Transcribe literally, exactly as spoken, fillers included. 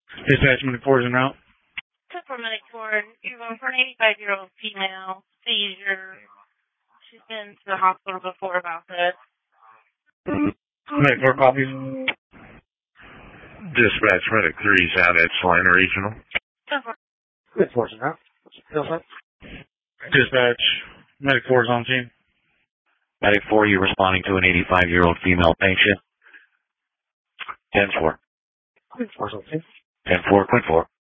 Dispatch Medic four is en route. ten four Medic four, you're going for an eighty-five-year-old female seizure. She's been to the hospital before about this. Medic four copies. Dispatch Medic three is out at Salina Regional. ten four. Medic four is en route. Dispatch Medic four is on scene. Medic four, you're responding to an eighty-five-year-old female patient. ten four. ten four is on scene. ten four, point four.